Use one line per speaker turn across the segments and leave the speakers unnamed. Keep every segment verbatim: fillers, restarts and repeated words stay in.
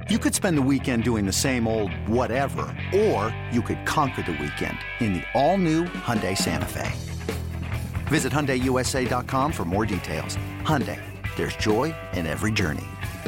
You could spend the weekend doing the same old whatever, or you could conquer the weekend in the all-new Hyundai Santa Fe. Visit Hyundai U S A dot com for more details. Hyundai, there's joy in every journey.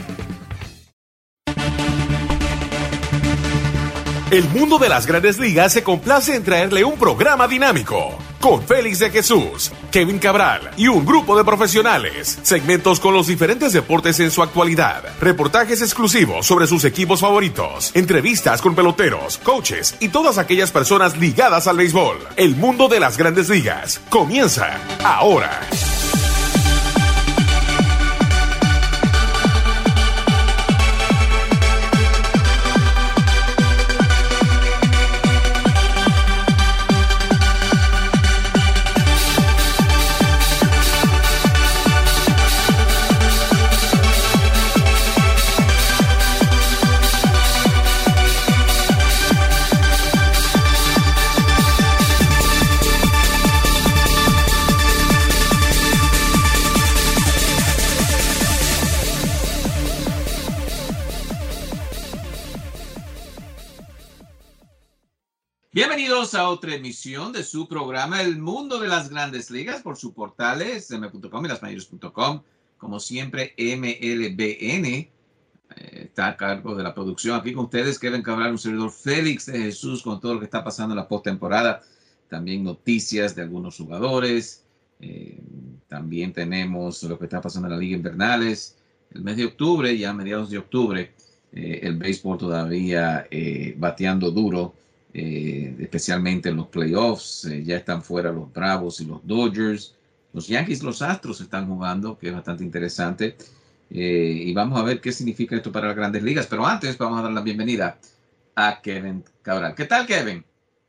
El mundo de las Grandes Ligas se complace en traerle un programa dinámico con Félix de Jesús, Kevin Cabral y un grupo de profesionales. Segmentos con los diferentes deportes en su actualidad, reportajes exclusivos sobre sus equipos favoritos, entrevistas con peloteros, coaches y todas aquellas personas ligadas al béisbol. El mundo de las Grandes Ligas comienza ahora.
Bienvenidos a otra emisión de su programa El Mundo de las Grandes Ligas por sus portales eme punto com y las mayores punto com. Como siempre, M L B N eh, está a cargo de la producción. Aquí con ustedes, Kevin Cabral, un servidor Félix de Jesús, con todo lo que está pasando en la postemporada. También noticias de algunos jugadores. Eh, también tenemos lo que está pasando en la Liga Invernales. El mes de octubre, ya a mediados de octubre, eh, el béisbol todavía eh, bateando duro. Eh, especialmente en los playoffs, eh, ya están fuera los Bravos y los Dodgers. Los Yankees, los Astros están jugando, que es bastante interesante. Eh, y vamos a ver qué significa esto para las Grandes Ligas. Pero antes vamos a dar la bienvenida a Kevin Cabral. ¿Qué tal, Kevin?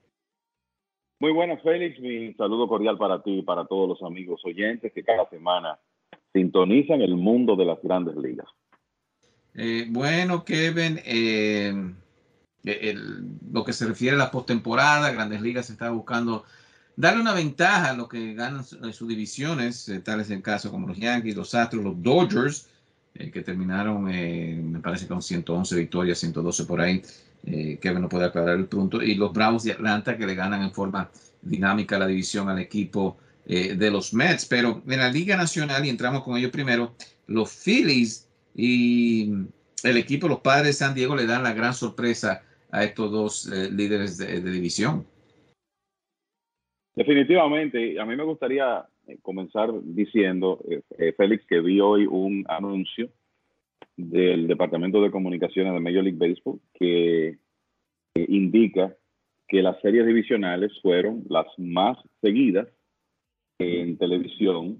Muy buenas, Félix. Mi saludo cordial para ti y para todos los amigos oyentes que cada semana sintonizan el mundo de las Grandes Ligas.
Eh, bueno, Kevin, eh, El, lo que se refiere a la postemporada, Grandes Ligas está buscando darle una ventaja a los que ganan sus su divisiones, eh, tal es el caso como los Yankees, los Astros, los Dodgers, eh, que terminaron, eh, me parece, con ciento once victorias, ciento doce por ahí, eh, que no puede aclarar el punto, y los Bravos de Atlanta, que le ganan en forma dinámica la división al equipo eh, de los Mets. Pero en la Liga Nacional, y entramos con ellos primero, los Phillies y el equipo, los Padres de San Diego, le dan la gran sorpresa a estos dos eh, líderes de, de división.
Definitivamente, a mí me gustaría comenzar diciendo, eh, Félix, que vi hoy un anuncio del Departamento de Comunicaciones de Major League Baseball que eh, indica que las series divisionales fueron las más seguidas en televisión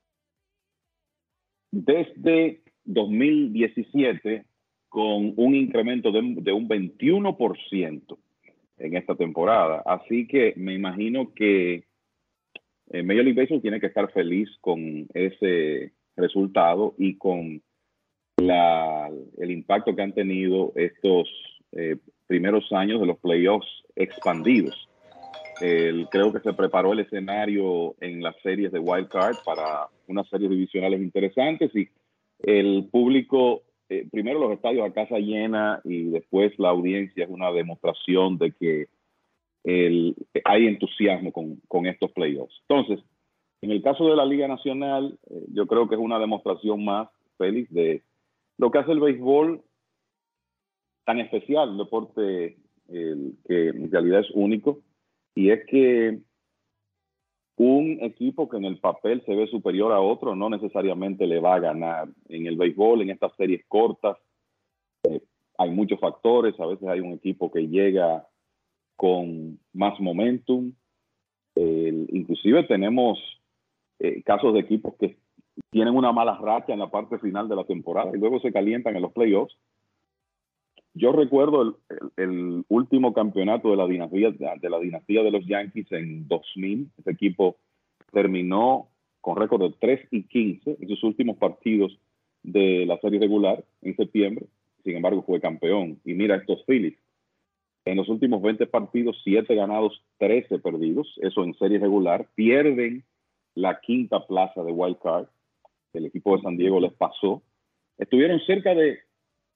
desde dos mil diecisiete, con un incremento de, de un veintiuno por ciento en esta temporada. Así que me imagino que eh, Major League Baseball tiene que estar feliz con ese resultado y con la, el impacto que han tenido estos eh, primeros años de los playoffs expandidos. El, creo que se preparó el escenario en las series de Wild Card para unas series divisionales interesantes y el público, eh, primero los estadios a casa llena y después la audiencia es una demostración de que el, hay entusiasmo con, con estos playoffs. Entonces, en el caso de la Liga Nacional, eh, yo creo que es una demostración más, Félix, de lo que hace el béisbol tan especial, un deporte eh, que en realidad es único, y es que un equipo que en el papel se ve superior a otro no necesariamente le va a ganar. En el béisbol, en estas series cortas, eh, hay muchos factores. A veces hay un equipo que llega con más momentum. Eh, inclusive tenemos eh, casos de equipos que tienen una mala racha en la parte final de la temporada y luego se calientan en los playoffs. Yo recuerdo el, el, el último campeonato de la dinastía de la dinastía de los Yankees en dos mil. Ese equipo terminó con récord de tres y quince en sus últimos partidos de la serie regular en septiembre. Sin embargo, fue campeón. Y mira estos Phillies. En los últimos veinte partidos, siete ganados, trece perdidos. Eso en serie regular. Pierden la quinta plaza de Wild Card. El equipo de San Diego les pasó. Estuvieron cerca de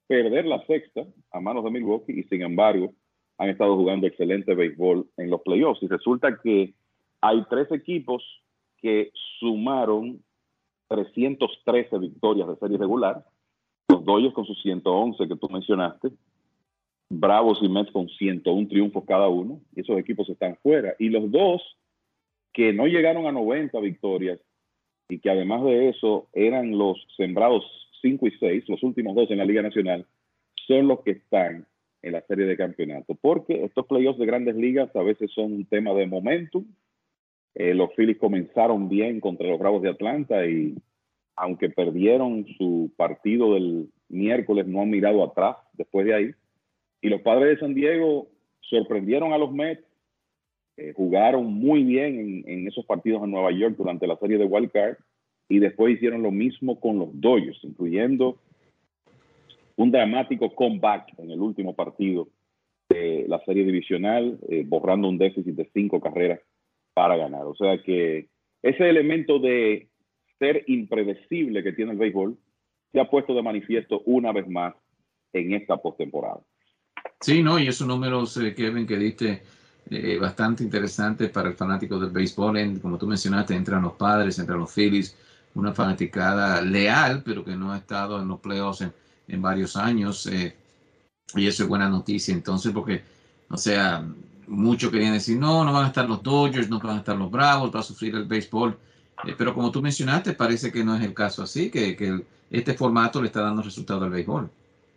perder la sexta a manos de Milwaukee y sin embargo han estado jugando excelente béisbol en los playoffs. Y resulta que hay tres equipos que sumaron trescientas trece victorias de serie regular. Los Dodgers con sus ciento once que tú mencionaste, Bravos y Mets con ciento uno triunfos cada uno, y esos equipos están fuera. Y los dos que no llegaron a noventa victorias y que además de eso eran los sembrados cinco y seis, los últimos dos en la Liga Nacional, son los que están en la serie de campeonato. Porque estos playoffs de grandes ligas a veces son un tema de momentum. Eh, los Phillies comenzaron bien contra los Bravos de Atlanta y aunque perdieron su partido del miércoles, no han mirado atrás después de ahí. Y los Padres de San Diego sorprendieron a los Mets, eh, jugaron muy bien en, en esos partidos en Nueva York durante la serie de Wild Card, y después hicieron lo mismo con los Dodgers, incluyendo un dramático comeback en el último partido de la serie divisional, eh, borrando un déficit de cinco carreras para ganar. O sea que ese elemento de ser impredecible que tiene el béisbol se ha puesto de manifiesto una vez más en esta postemporada.
Sí, no, y esos números, eh, Kevin, que diste, eh, bastante interesantes para el fanático del béisbol. En, como tú mencionaste, entran los Padres, entran los Phillies, una fanaticada leal, pero que no ha estado en los playoffs en, en varios años, eh, y eso es buena noticia. Entonces, porque, o sea, muchos querían decir, no, no van a estar los Dodgers, no van a estar los Bravos, va a sufrir el béisbol. Eh, pero como tú mencionaste, parece que no es el caso así, que, que el, este formato le está dando resultado al béisbol.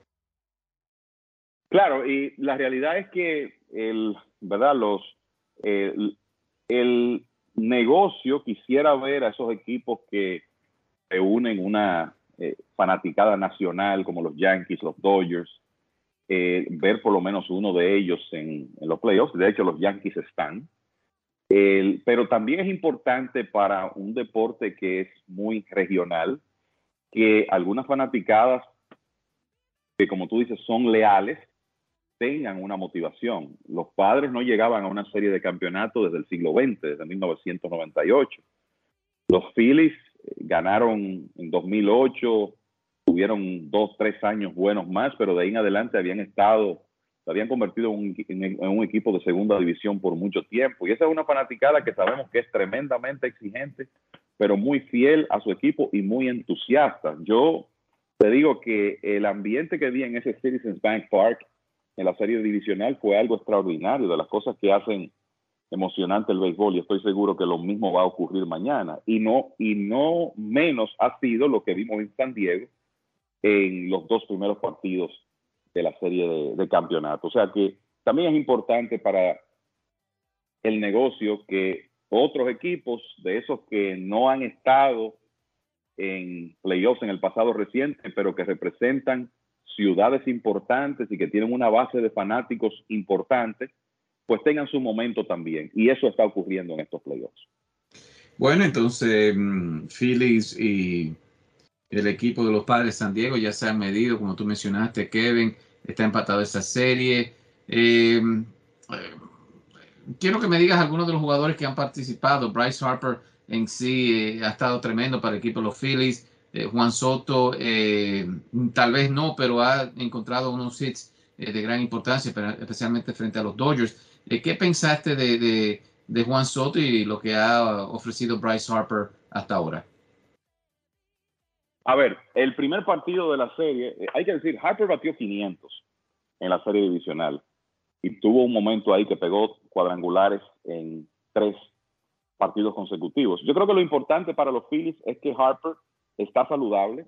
Claro, y la realidad es que el, ¿verdad? Los, el, el negocio quisiera ver a esos equipos que reúnen una eh, fanaticada nacional como los Yankees, los Dodgers, eh, ver por lo menos uno de ellos en, en los playoffs. De hecho, los Yankees están. El, pero también es importante para un deporte que es muy regional que algunas fanaticadas que, como tú dices, son leales, tengan una motivación. Los Padres no llegaban a una serie de campeonatos desde el siglo veinte, desde mil novecientos noventa y ocho. Los Phillies ganaron en dos mil ocho, tuvieron dos, tres años buenos más, pero de ahí en adelante habían estado, se habían convertido en un, en, en un equipo de segunda división por mucho tiempo. Y esa es una fanaticada que sabemos que es tremendamente exigente, pero muy fiel a su equipo y muy entusiasta. Yo te digo que el ambiente que vi en ese Citizens Bank Park en la serie divisional fue algo extraordinario, de las cosas que hacen emocionante el béisbol, y estoy seguro que lo mismo va a ocurrir mañana. Y no, y no menos ha sido lo que vimos en San Diego en los dos primeros partidos de la serie de, de campeonato. O sea que también es importante para el negocio que otros equipos de esos que no han estado en playoffs en el pasado reciente, pero que representan ciudades importantes y que tienen una base de fanáticos importantes, pues tengan su momento también. Y eso está ocurriendo en estos playoffs.
Bueno, entonces um, Phillies y el equipo de los Padres de San Diego ya se han medido, como tú mencionaste, Kevin, está empatado esa serie. Eh, eh, quiero que me digas algunos de los jugadores que han participado. Bryce Harper en sí eh, ha estado tremendo para el equipo de los Phillies. Eh, Juan Soto, eh, tal vez no, pero ha encontrado unos hits eh, de gran importancia, especialmente frente a los Dodgers. Eh, ¿Qué pensaste de, de, de Juan Soto y lo que ha ofrecido Bryce Harper hasta ahora?
A ver, el primer partido de la serie, eh, hay que decir, Harper batió quinientos en la serie divisional y tuvo un momento ahí que pegó cuadrangulares en tres partidos consecutivos. Yo creo que lo importante para los Phillies es que Harper está saludable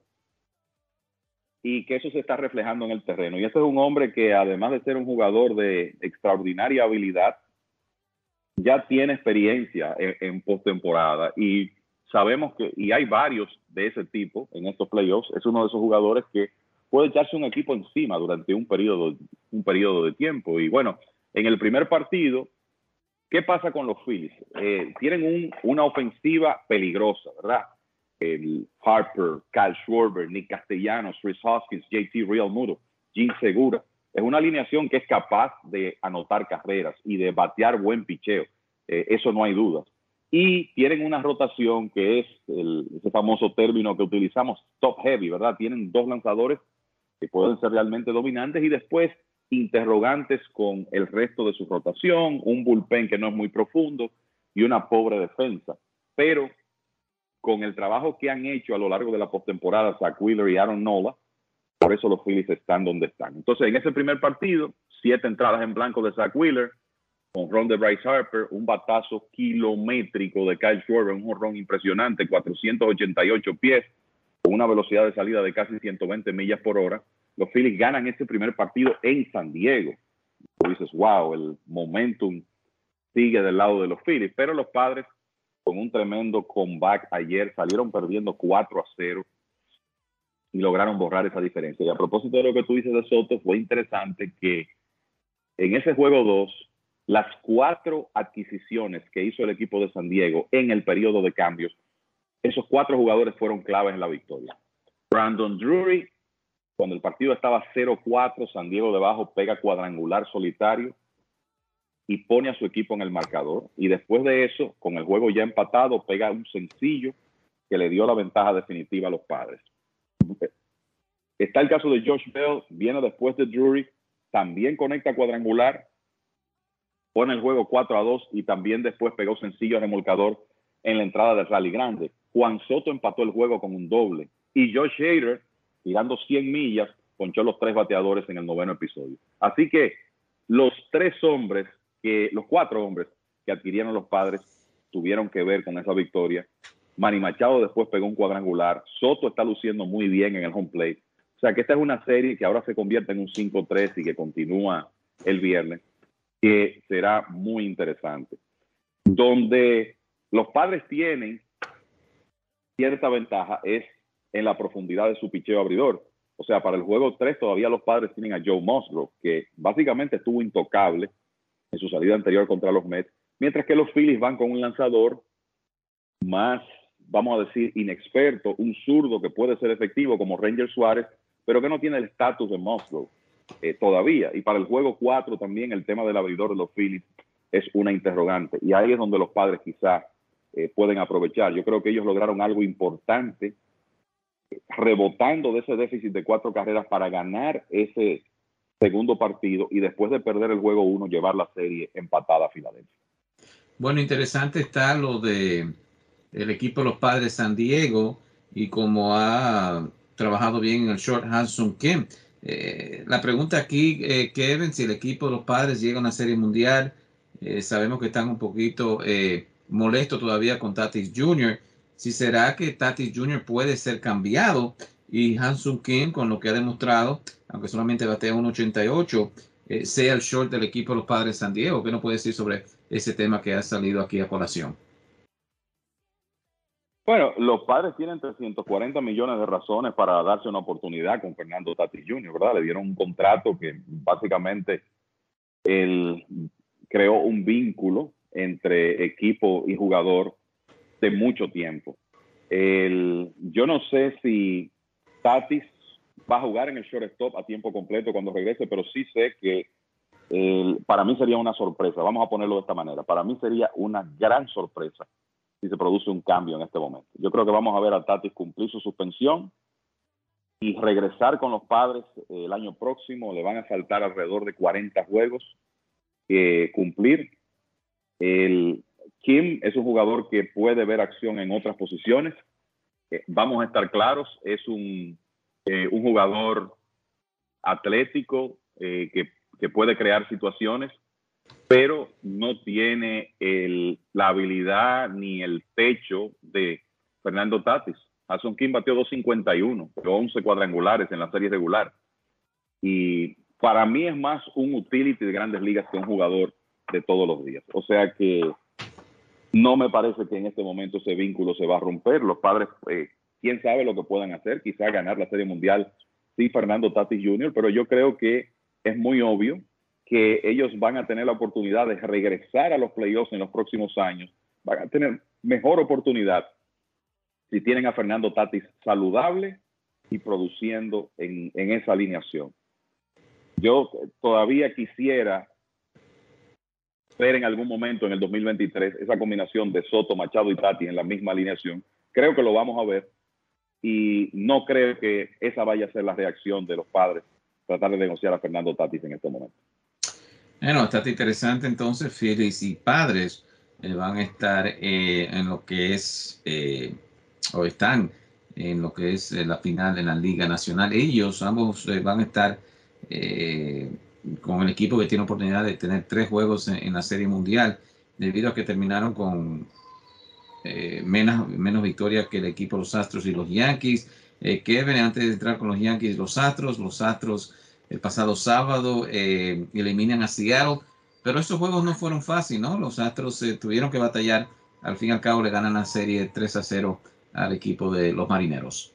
y que eso se está reflejando en el terreno. Y este es un hombre que, además de ser un jugador de extraordinaria habilidad, ya tiene experiencia en, en postemporada. Y sabemos que, y hay varios de ese tipo en estos playoffs, es uno de esos jugadores que puede echarse un equipo encima durante un periodo, un periodo de tiempo. Y bueno, en el primer partido, ¿qué pasa con los Phillies? Eh, tienen un, una ofensiva peligrosa, ¿verdad? El Harper, Kyle Schwarber, Nick Castellanos, Chris Hoskins, J T Realmuto, Gene Segura. Es una alineación que es capaz de anotar carreras y de batear buen picheo. Eh, eso no hay dudas. Y tienen una rotación que es el, ese famoso término que utilizamos, top heavy, ¿verdad? Tienen dos lanzadores que pueden ser realmente dominantes, y después interrogantes con el resto de su rotación, un bullpen que no es muy profundo y una pobre defensa. Pero con el trabajo que han hecho a lo largo de la postemporada Zach Wheeler y Aaron Nola, por eso los Phillies están donde están. Entonces, en ese primer partido, siete entradas en blanco de Zach Wheeler, con ron de Bryce Harper, un batazo kilométrico de Kyle Schwarber, un jonrón impresionante, cuatrocientos ochenta y ocho pies, con una velocidad de salida de casi ciento veinte millas por hora. Los Phillies ganan ese primer partido en San Diego. Tú dices, wow, el momentum sigue del lado de los Phillies, pero los Padres, con un tremendo comeback ayer, salieron perdiendo cuatro a cero y lograron borrar esa diferencia. Y a propósito de lo que tú dices de Soto, fue interesante que en ese juego dos, las cuatro adquisiciones que hizo el equipo de San Diego en el periodo de cambios, esos cuatro jugadores fueron claves en la victoria. Brandon Drury, cuando el partido estaba cero cuatro, San Diego debajo pega cuadrangular solitario y pone a su equipo en el marcador. Y después de eso, con el juego ya empatado, pega un sencillo que le dio la ventaja definitiva a los Padres. Está el caso de Josh Bell, viene después de Drury, también conecta cuadrangular, pone el juego cuatro a dos y también después pegó sencillo remolcador en la entrada del rally grande. Juan Soto empató el juego con un doble y Josh Hader, tirando cien millas, ponchó los tres bateadores en el noveno episodio. Así que los tres hombres, que los cuatro hombres que adquirieron los Padres tuvieron que ver con esa victoria. Manny Machado después pegó un cuadrangular. Soto está luciendo muy bien en el home plate. O sea que esta es una serie que ahora se convierte en un cinco tres y que continúa el viernes, que será muy interesante. Donde los Padres tienen cierta ventaja es en la profundidad de su picheo abridor. O sea, para el juego tres todavía los Padres tienen a Joe Musgrove, que básicamente estuvo intocable en su salida anterior contra los Mets, mientras que los Phillies van con un lanzador más, vamos a decir, inexperto, un zurdo que puede ser efectivo como Ranger Suárez, pero que no tiene el estatus de Musgrove eh, todavía. Y para el juego cuatro también el tema del abridor de los Phillies es una interrogante. Y ahí es donde los Padres quizás eh, pueden aprovechar. Yo creo que ellos lograron algo importante, eh, rebotando de ese déficit de cuatro carreras para ganar ese segundo partido y después de perder el juego uno, llevar la serie empatada a Filadelfia.
Bueno, interesante está lo de el equipo de los Padres de San Diego y cómo ha trabajado bien en el short Ha-Seong Kim. Eh, la pregunta aquí, eh, Kevin, si el equipo de los Padres llega a una serie mundial, eh, sabemos que están un poquito eh, molestos todavía con Tatis junior Si será que Tatis junior puede ser cambiado y Ha-Seong Kim, con lo que ha demostrado, aunque solamente batea uno ochenta y ocho, eh, sea el short del equipo de los Padres de San Diego. ¿Qué nos puede decir sobre ese tema que ha salido aquí a colación?
Bueno, los Padres tienen trescientos cuarenta millones de razones para darse una oportunidad con Fernando Tatis junior, ¿verdad? Le dieron un contrato que básicamente él creó un vínculo entre equipo y jugador de mucho tiempo. El, yo no sé si Tatis va a jugar en el shortstop a tiempo completo cuando regrese, pero sí sé que el, para mí sería una sorpresa. Vamos a ponerlo de esta manera. Para mí sería una gran sorpresa si se produce un cambio en este momento. Yo creo que vamos a ver a Tatis cumplir su suspensión y regresar con los Padres el año próximo. Le van a faltar alrededor de cuarenta juegos eh, cumplir. El Kim es un jugador que puede ver acción en otras posiciones. Eh, vamos a estar claros, es un, eh, un jugador atlético eh, que, que puede crear situaciones, pero no tiene el, la habilidad ni el techo de Fernando Tatis. Ha-Seong Kim bateó dos cincuenta y uno, once cuadrangulares en la serie regular. Y para mí es más un utility de Grandes Ligas que un jugador de todos los días. O sea que no me parece que en este momento ese vínculo se va a romper. Los Padres, eh, quién sabe lo que puedan hacer, quizá ganar la Serie Mundial sin Fernando Tatis junior, pero yo creo que es muy obvio que ellos van a tener la oportunidad de regresar a los playoffs en los próximos años. Van a tener mejor oportunidad si tienen a Fernando Tatis saludable y produciendo en, en esa alineación. Yo todavía quisiera ver en algún momento en el dos mil veintitrés esa combinación de Soto, Machado y Tatis en la misma alineación. Creo que lo vamos a ver, y no creo que esa vaya a ser la reacción de los padres, tratar de negociar a Fernando Tatis en este momento.
Bueno, está interesante entonces, Phillies y Padres eh, van a estar eh, en lo que es, eh, o están en lo que es eh, la final en la Liga Nacional. Ellos ambos eh, van a estar eh, con el equipo que tiene oportunidad de tener tres juegos en, en la Serie Mundial, debido a que terminaron con eh, menos, menos victorias que el equipo los Astros y los Yankees. Eh, Kevin, antes de entrar con los Yankees y los Astros, los Astros el pasado sábado eh, eliminan a Seattle, pero esos juegos no fueron fáciles, ¿no? Los Astros eh, tuvieron que batallar, al fin y al cabo le ganan la serie tres a cero al equipo de los Marineros.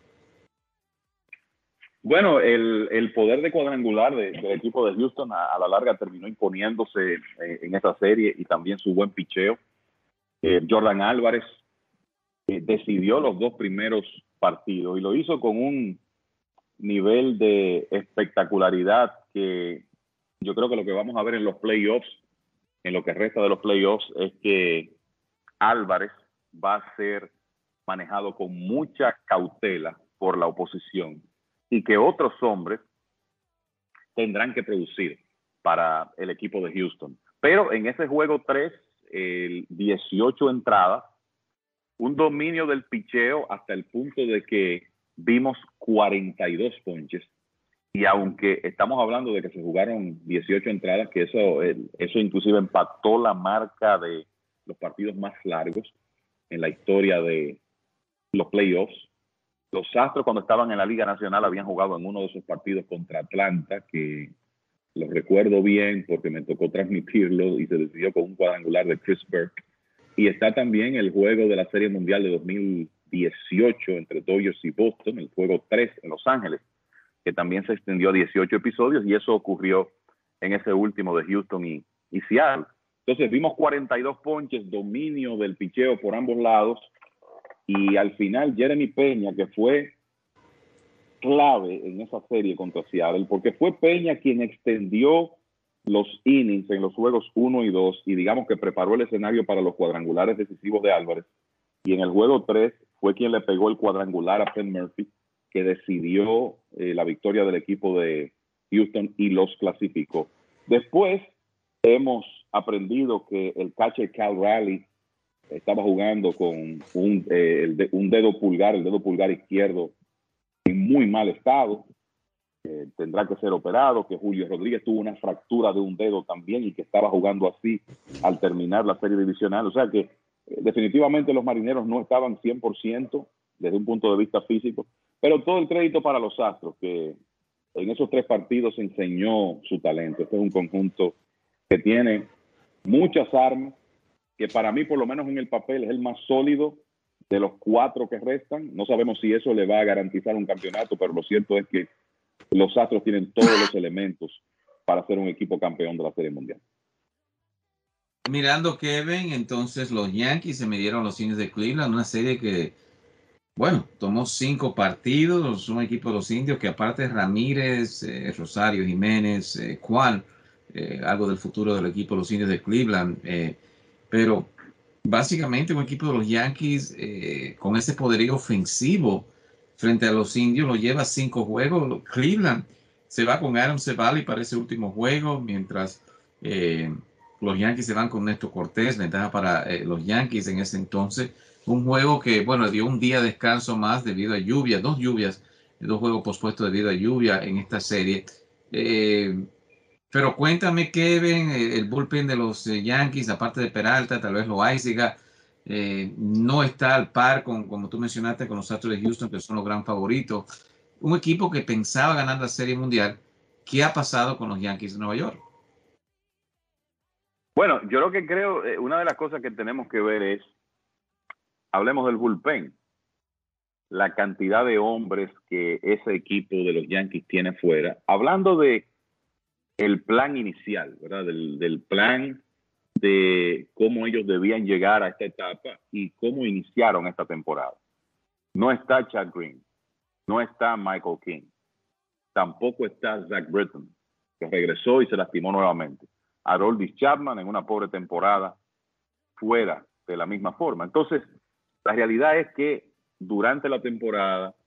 Bueno, el, el poder de cuadrangular de, del equipo de Houston a, a la larga terminó imponiéndose eh, en esta serie, y también su buen picheo. Eh, Jordan Álvarez eh, decidió los dos primeros partidos y lo hizo con un nivel de espectacularidad que yo creo que lo que vamos a ver en los playoffs, en lo que resta de los playoffs, es que Álvarez va a ser manejado con mucha cautela por la oposición y que otros hombres tendrán que producir para el equipo de Houston. Pero en ese juego tres, el dieciocho entradas, un dominio del picheo hasta el punto de que vimos cuarenta y dos ponches, y aunque estamos hablando de que se jugaron dieciocho entradas, que eso, eso inclusive empató la marca de los partidos más largos en la historia de los playoffs. Los Astros, cuando estaban en la Liga Nacional, habían jugado en uno de esos partidos contra Atlanta, que los recuerdo bien porque me tocó transmitirlo y se decidió con un cuadrangular de Chris Burke. Y está también el juego de la Serie Mundial de dos mil dieciocho entre Dodgers y Boston, el juego tres en Los Ángeles, que también se extendió a dieciocho episodios, y eso ocurrió en ese último de Houston y, y Seattle. Entonces vimos cuarenta y dos ponches, dominio del picheo por ambos lados, y al final Jeremy Peña, que fue clave en esa serie contra Seattle, porque fue Peña quien extendió los innings en los juegos uno y dos, y digamos que preparó el escenario para los cuadrangulares decisivos de Álvarez, y en el juego tres fue quien le pegó el cuadrangular a Penn Murphy, que decidió eh, la victoria del equipo de Houston y los clasificó. Después hemos aprendido que el catcher Cal Raleigh estaba jugando con un, eh, el de, un dedo pulgar, el dedo pulgar izquierdo en muy mal estado. Eh, tendrá que ser operado, que Julio Rodríguez tuvo una fractura de un dedo también y que estaba jugando así al terminar la serie divisional. O sea que eh, definitivamente los Marineros no estaban cien por ciento desde un punto de vista físico, pero todo el crédito para los Astros, que en esos tres partidos enseñó su talento. Este es un conjunto que tiene muchas armas, que para mí, por lo menos en el papel, es el más sólido de los cuatro que restan. No sabemos si eso le va a garantizar un campeonato, pero lo cierto es que los Astros tienen todos los elementos para ser un equipo campeón de la Serie Mundial.
Mirando, Kevin, entonces los Yankees se midieron a los Indios de Cleveland, una serie que, bueno, tomó cinco partidos, un equipo de los Indios que, aparte de Ramírez, eh, Rosario, Jiménez, eh, Juan, eh, algo del futuro del equipo de los Indios de Cleveland, eh, pero básicamente un equipo de los Yankees eh, con ese poderío ofensivo frente a los Indios lo lleva cinco juegos. Cleveland se va con Adam Civale para ese último juego, mientras eh, los Yankees se van con Néstor Cortés, ventaja para eh, los Yankees en ese entonces. Un juego que, bueno, dio un día de descanso más debido a lluvia, dos lluvias, dos juegos pospuestos debido a lluvia en esta serie. Eh, pero cuéntame, Kevin, el bullpen de los Yankees, aparte de Peralta, tal vez Loaiziga, eh, no está al par con, como tú mencionaste, con los Astros de Houston, que son los gran favoritos. Un equipo que pensaba ganar la Serie Mundial. ¿Qué ha pasado con los Yankees de Nueva York?
Bueno, yo lo que creo, eh, una de las cosas que tenemos que ver es, hablemos del bullpen, la cantidad de hombres que ese equipo de los Yankees tiene fuera. Hablando de el plan inicial, ¿verdad? Del, del plan de cómo ellos debían llegar a esta etapa y cómo iniciaron esta temporada. No está Chad Green, no está Michael King, tampoco está Zach Britton, que regresó y se lastimó nuevamente. Aroldis Chapman en una pobre temporada fuera de la misma forma. Entonces, la realidad es que durante la temporada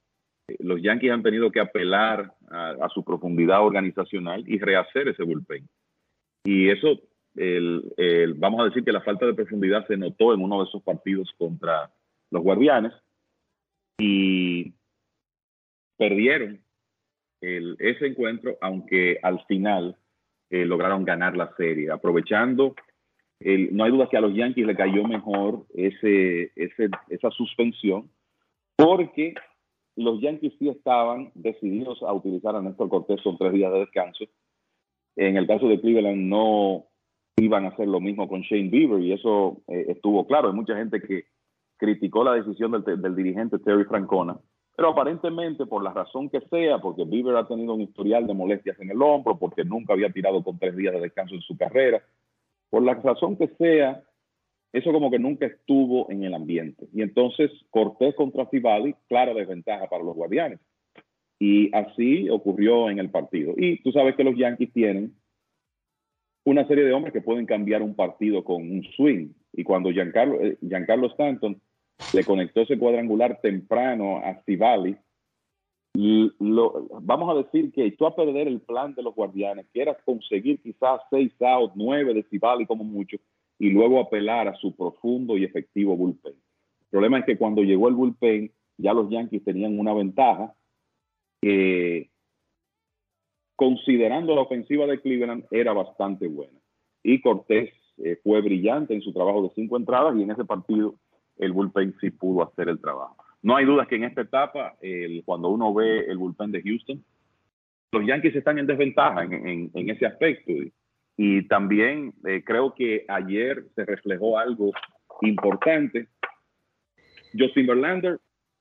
los Yankees han tenido que apelar a, a su profundidad organizacional y rehacer ese bullpen. Y eso, el, el, vamos a decir que la falta de profundidad se notó en uno de esos partidos contra los Guardianes y perdieron el, ese encuentro, aunque al final eh, lograron ganar la serie, aprovechando. El, no hay duda que a los Yankees le cayó mejor ese, ese, esa suspensión, porque los Yankees sí estaban decididos a utilizar a Néstor Cortés con tres días de descanso. En el caso de Cleveland no iban a hacer lo mismo con Shane Bieber, y eso eh, estuvo claro. Hay mucha gente que criticó la decisión del, del dirigente Terry Francona, pero aparentemente, por la razón que sea, porque Bieber ha tenido un historial de molestias en el hombro, porque nunca había tirado con tres días de descanso en su carrera, por la razón que sea, eso como que nunca estuvo en el ambiente. Y entonces Cortés contra Civali, clara desventaja para los Guardianes. Y así ocurrió en el partido. Y tú sabes que los Yankees tienen una serie de hombres que pueden cambiar un partido con un swing. Y cuando Giancarlo, eh, Giancarlo Stanton le conectó ese cuadrangular temprano a Civali, Lo, vamos a decir que echó a perder el plan de los Guardianes, que era conseguir quizás seis outs, nueve de Civali como mucho, y luego apelar a su profundo y efectivo bullpen. El problema es que cuando llegó el bullpen, ya los Yankees tenían una ventaja que, considerando la ofensiva de Cleveland, era bastante buena. Y Cortés eh, fue brillante en su trabajo de cinco entradas, y en ese partido el bullpen sí pudo hacer el trabajo. No hay dudas que en esta etapa, el, cuando uno ve el bullpen de Houston, los Yankees están en desventaja en, en, en ese aspecto. Y, y también eh, creo que ayer se reflejó algo importante. Justin Verlander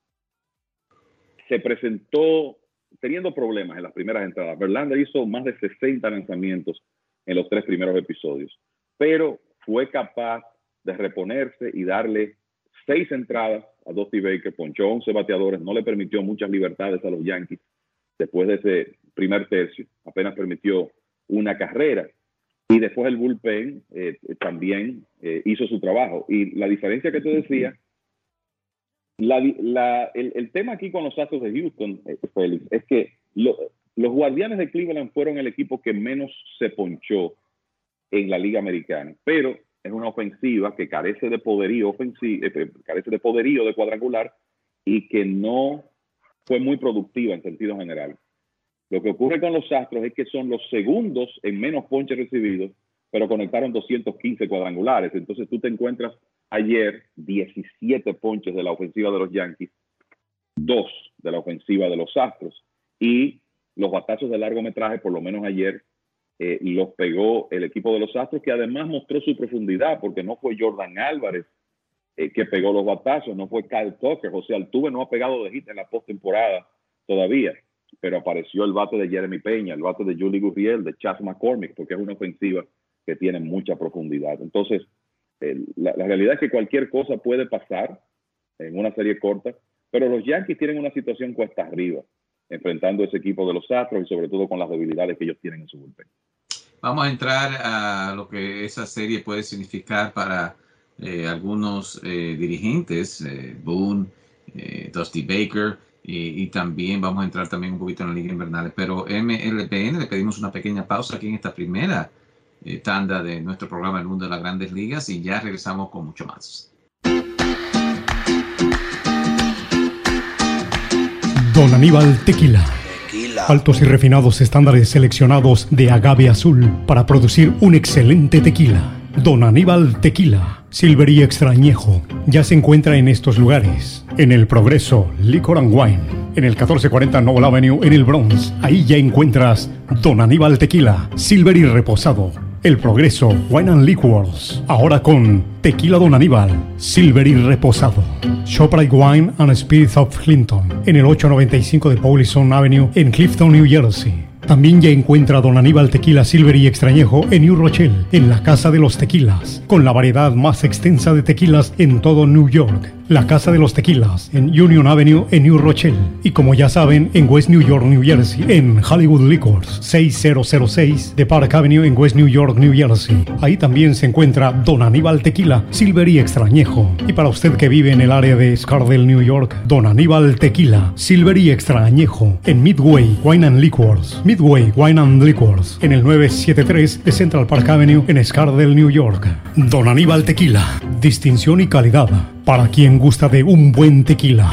se presentó teniendo problemas en las primeras entradas. Verlander hizo más de sesenta lanzamientos en los tres primeros episodios, pero fue capaz de reponerse y darle seis entradas a Dusty Baker, ponchó once bateadores, no le permitió muchas libertades a los Yankees. Después de ese primer tercio, apenas permitió una carrera. Y después el bullpen eh, también eh, hizo su trabajo. Y la diferencia que te decía, la, la, el, el tema aquí con los Astros de Houston, eh, Félix, es que lo, los Guardianes de Cleveland fueron el equipo que menos se ponchó en la Liga Americana. Pero es una ofensiva que carece de poderío ofensivo, eh, carece de poderío de cuadrangular, y que no fue muy productiva en sentido general. Lo que ocurre con los Astros es que son los segundos en menos ponches recibidos, pero conectaron doscientos quince cuadrangulares. Entonces tú te encuentras ayer diecisiete ponches de la ofensiva de los Yankees, dos de la ofensiva de los Astros, y los batazos de largometraje, por lo menos ayer, Eh, los pegó el equipo de los Astros, que además mostró su profundidad, porque no fue Jordan Álvarez eh, que pegó los batazos, no fue Kyle Tucker. José Altuve no ha pegado de hit en la postemporada todavía, pero apareció el bate de Jeremy Peña, el bate de Julie Gurriel, de Chas McCormick, porque es una ofensiva que tiene mucha profundidad. Entonces, eh, la, la realidad es que cualquier cosa puede pasar en una serie corta, pero los Yankees tienen una situación cuesta arriba, enfrentando ese equipo de los Astros y sobre todo con las debilidades que ellos tienen en su bullpen.
Vamos a entrar a lo que esa serie puede significar para eh, algunos eh, dirigentes, eh, Boone, eh, Dusty Baker, y, y también vamos a entrar también un poquito en la Liga Invernal. Pero M L B N, le pedimos una pequeña pausa aquí en esta primera eh, tanda de nuestro programa El Mundo de las Grandes Ligas, y ya regresamos con mucho más.
Don Aníbal Tequila. Tequila. Altos y refinados estándares seleccionados de agave azul para producir un excelente tequila. Don Aníbal Tequila, Silver y Extrañejo, ya se encuentra en estos lugares. En El Progreso, Liquor and Wine. En el catorce cuarenta Noble Avenue, en el Bronx. Ahí ya encuentras Don Aníbal Tequila, Silver y Reposado. El Progreso, Wine and Liquors. Ahora con Tequila Don Aníbal, Silver y Reposado. ShopRite Wine and Spirits of Clinton. En el ochocientos noventa y cinco de Paulison Avenue, en Clifton, New Jersey. También ya encuentra Don Aníbal Tequila Silver y Extrañejo en New Rochelle, en la Casa de los Tequilas, con la variedad más extensa de tequilas en todo New York. la casa de los tequilas, en Union Avenue en New Rochelle. Y como ya saben, en West New York, New Jersey, en Hollywood Liquors, seis mil seis de Park Avenue en West New York, New Jersey. Ahí también se encuentra Don Aníbal Tequila, Silver y Extra Añejo. Y para usted que vive en el área de Scardale, New York, Don Aníbal Tequila, Silver y Extra Añejo, en Midway Wine and Liquors. Midway Wine and Liquors, en el nueve setenta y tres de Central Park Avenue en Scardale, New York. Don Aníbal Tequila, distinción y calidad para quien gusta de un buen tequila.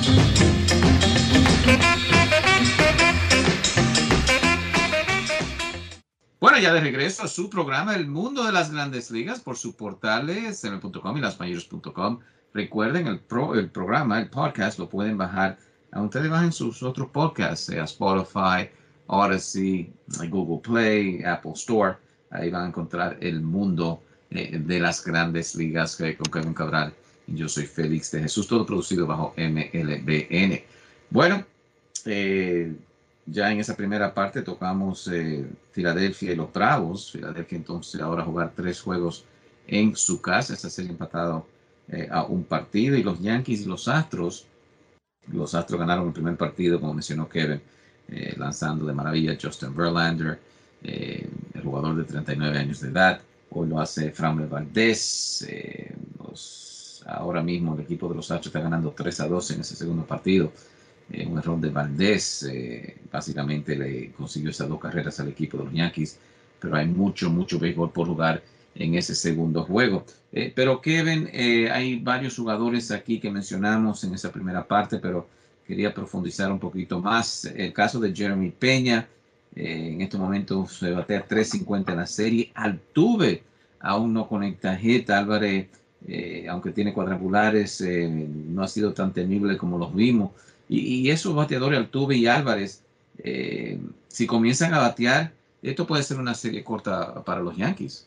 Bueno, ya de regreso a su programa El Mundo de las Grandes Ligas por sus portales eme punto com y las mayores punto com. Recuerden, el, pro, el programa, el podcast, lo pueden bajar. A ustedes bajen sus otros podcasts, sea Spotify, Odyssey, Google Play, Apple Store. Ahí van a encontrar El Mundo eh, de las Grandes Ligas eh, con Kevin Cabral. Y yo soy Félix de Jesús, todo producido bajo M L B N. Bueno, eh, ya en esa primera parte tocamos eh, Filadelfia y los Bravos. Filadelfia entonces ahora jugar tres juegos en su casa. Esta serie empatado eh, a un partido. Y los Yankees y los Astros. Los Astros ganaron el primer partido, como mencionó Kevin, eh, lanzando de maravilla Justin Verlander, eh, el jugador de treinta y nueve años de edad. Hoy lo hace Framber Valdez. Eh, los, ahora mismo el equipo de los Astros está ganando tres a dos en ese segundo partido. Eh, un error de Valdez, eh, básicamente le consiguió esas dos carreras al equipo de los Yankees, pero hay mucho, mucho béisbol por jugar en ese segundo juego. Eh, pero Kevin, eh, hay varios jugadores aquí que mencionamos en esa primera parte, pero quería profundizar un poquito más. El caso de Jeremy Peña, eh, en estos momentos se batea tres cincuenta en la serie. Altuve aún no conecta hit. Álvarez, eh, aunque tiene cuadrangulares, eh, no ha sido tan temible como los vimos. Y, y esos bateadores Altuve y Álvarez, eh, si comienzan a batear, esto puede ser una serie corta para los Yankees.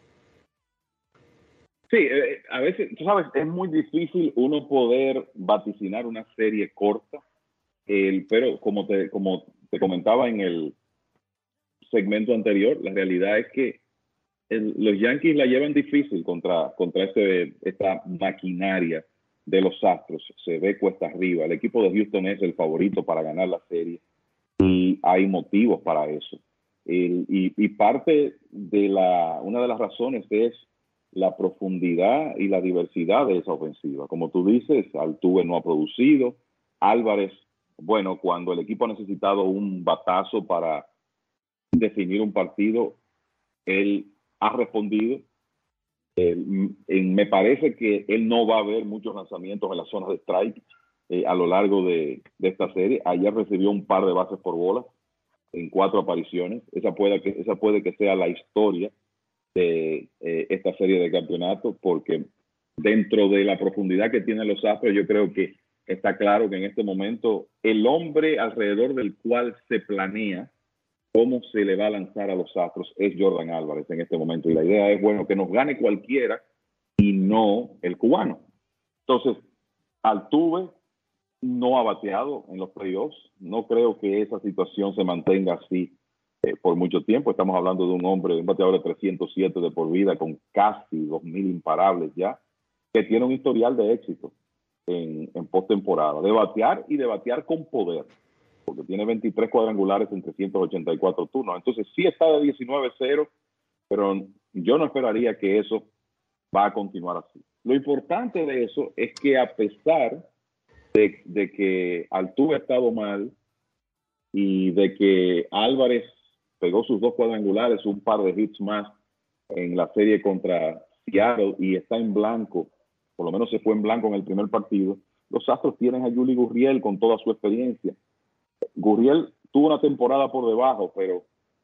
Sí, eh, a veces, tú sabes, es muy difícil uno poder vaticinar una serie corta, el, pero como te, como te comentaba en el segmento anterior, la realidad es que el, los Yankees la llevan difícil contra, contra este, esta maquinaria de los Astros. Se ve cuesta arriba. El equipo de Houston es el favorito para ganar la serie y hay motivos para eso. El, y, y parte de la, una de las razones es la profundidad y la diversidad de esa ofensiva. Como tú dices, Altuve no ha producido. Álvarez, bueno, cuando el equipo ha necesitado un batazo para definir un partido, él ha respondido. Eh, me parece que él no va a ver muchos lanzamientos en las zonas de strike eh, a lo largo de, de esta serie. Ayer recibió un par de bases por bola en cuatro apariciones. Esa puede que, esa puede que sea la historia de eh, esta serie de campeonato, porque dentro de la profundidad que tienen los Astros, yo creo que está claro que en este momento el hombre alrededor del cual se planea cómo se le va a lanzar a los Astros es Jordan Álvarez en este momento. Y la idea es, bueno, que nos gane cualquiera y no el cubano. Entonces, Altuve no ha bateado en los playoffs. No creo que esa situación se mantenga así eh, por mucho tiempo. Estamos hablando de un hombre, un bateador de trescientos siete de por vida, con casi dos mil imparables ya, que tiene un historial de éxito en, en postemporada, de batear y de batear con poder, porque tiene veintitrés cuadrangulares en trescientos ochenta y cuatro turnos. Entonces sí está de diecinueve cero, pero yo no esperaría que eso va a continuar así. Lo importante de eso es que a pesar de, de que Altuve ha estado mal y de que Álvarez pegó sus dos cuadrangulares, un par de hits más en la serie contra Seattle y está en blanco, por lo menos se fue en blanco en el primer partido, los Astros tienen a Yuli Gurriel con toda su experiencia. Gurriel tuvo una temporada por debajo, pero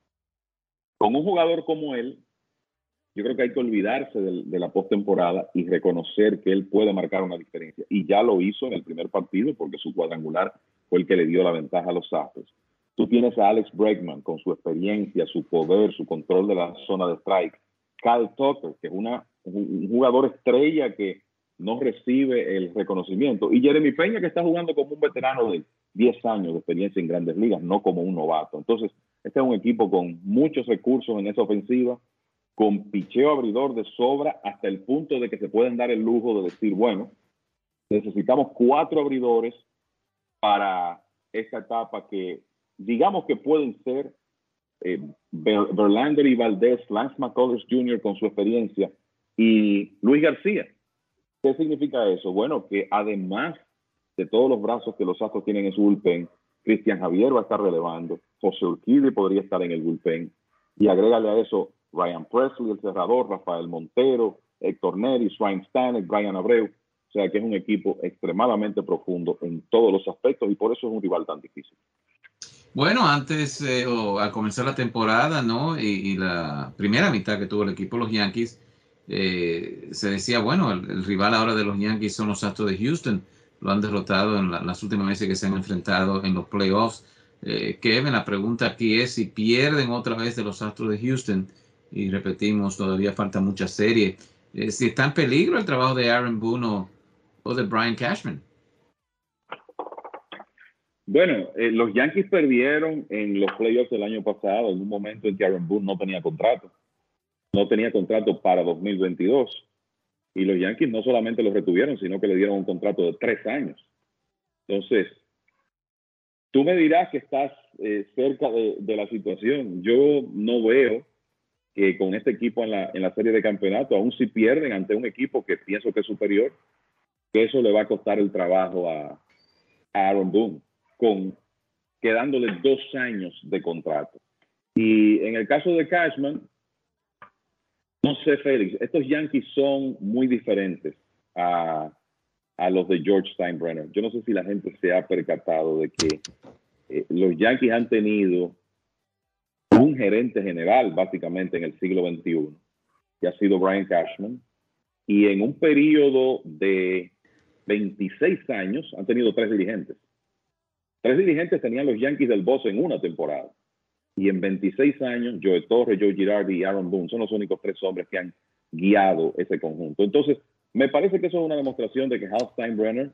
con un jugador como él, yo creo que hay que olvidarse de, de la postemporada y reconocer que él puede marcar una diferencia. Y ya lo hizo en el primer partido porque su cuadrangular fue el que le dio la ventaja a los Astros. Tú tienes a Alex Bregman con su experiencia, su poder, su control de la zona de strike. Kyle Tucker, que es una, un jugador estrella que no recibe el reconocimiento. Y Jeremy Peña, que está jugando como un veterano de diez años de experiencia en Grandes Ligas, no como un novato. Entonces, este es un equipo con muchos recursos en esa ofensiva, con picheo abridor de sobra hasta el punto de que se pueden dar el lujo de decir, bueno, necesitamos cuatro abridores para esta etapa que digamos que pueden ser eh, Verlander y Valdez, Lance McCullers junior con su experiencia y Luis García. ¿Qué significa eso? Bueno, que además de todos los brazos que los Astros tienen en su bullpen, Cristian Javier va a estar relevando, José Urquidy podría estar en el bullpen, y agrégale a eso Ryan Presley, el cerrador, Rafael Montero, Héctor Neris, Ryan Stanek, Brian Abreu. O sea que es un equipo extremadamente profundo en todos los aspectos y por eso es un rival tan difícil.
Bueno, antes eh, o al comenzar la temporada, ¿no? Y, y la primera mitad que tuvo el equipo los Yankees, eh, se decía, bueno, el, el rival ahora de los Yankees son los Astros de Houston. Lo han derrotado en la, las últimas veces que se han enfrentado en los playoffs. Eh, Kevin, la pregunta aquí es si pierden otra vez de los Astros de Houston, y repetimos, todavía falta mucha serie, eh, si está en peligro el trabajo de Aaron Boone o, o de Brian Cashman.
Bueno, eh, los Yankees perdieron en los playoffs del año pasado en un momento en que Aaron Boone no tenía contrato. No tenía contrato para dos mil veintidós. Y los Yankees no solamente lo retuvieron, sino que le dieron un contrato de tres años. Entonces, tú me dirás que estás eh, cerca de, de la situación. Yo no veo que con este equipo en la, en la serie de campeonato, aún si pierden ante un equipo que pienso que es superior, que eso le va a costar el trabajo a, a Aaron Boone, con quedándole dos años de contrato. Y en el caso de Cashman, no sé, Félix, estos Yankees son muy diferentes a, a los de George Steinbrenner. Yo no sé si la gente se ha percatado de que eh, los Yankees han tenido un gerente general básicamente en el siglo veintiuno, que ha sido Brian Cashman, y en un periodo de veintiséis años han tenido tres dirigentes. Tres dirigentes tenían los Yankees del boss en una temporada. Y en veintiséis años, Joe Torre, Joe Girardi y Aaron Boone son los únicos tres hombres que han guiado ese conjunto. Entonces, me parece que eso es una demostración de que Hal Steinbrenner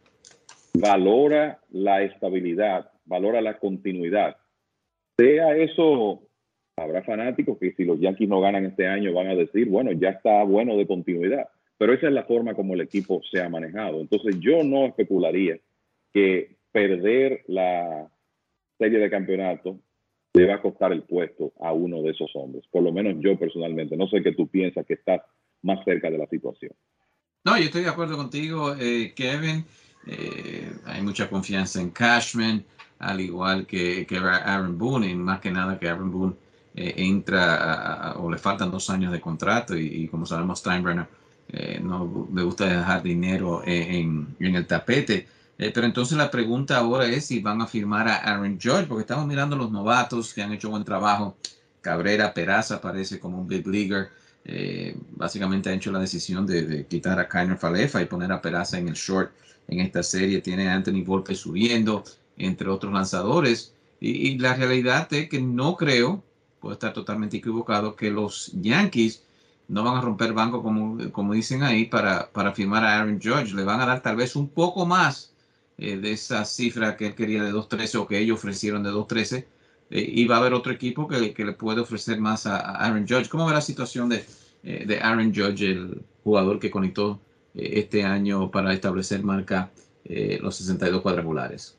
valora la estabilidad, valora la continuidad. Sea eso, habrá fanáticos que si los Yankees no ganan este año van a decir, bueno, ya está bueno de continuidad. Pero esa es la forma como el equipo se ha manejado. Entonces, yo no especularía que perder la serie de campeonato le va a costar el puesto a uno de esos hombres. Por lo menos yo personalmente. No sé qué tú piensas que estás más cerca de la situación.
No, yo estoy de acuerdo contigo, eh, Kevin. Eh, hay mucha confianza en Cashman, al igual que, que Aaron Boone, y más que nada que Aaron Boone eh, entra a, a, o le faltan dos años de contrato y, y como sabemos Steinbrenner eh, no le gusta dejar dinero en, en el tapete. Eh, pero entonces la pregunta ahora es si van a firmar a Aaron Judge, porque estamos mirando los novatos que han hecho buen trabajo. Cabrera Peraza parece como un big leaguer. Eh, básicamente ha hecho la decisión de, de quitar a Kiner Falefa y poner a Peraza en el short en esta serie. Tiene a Anthony Volpe subiendo, entre otros lanzadores. Y, y la realidad es que no creo, puedo estar totalmente equivocado, que los Yankees no van a romper banco como, como dicen ahí para, para firmar a Aaron Judge. Le van a dar tal vez un poco más Eh, de esa cifra que él quería de dos trece o que ellos ofrecieron de dos trece, eh, y va a haber otro equipo que, que le puede ofrecer más a, a Aaron Judge. ¿Cómo ve la situación de, eh, de Aaron Judge, el jugador que conectó eh, este año para establecer marca eh, los sesenta y dos cuadrangulares?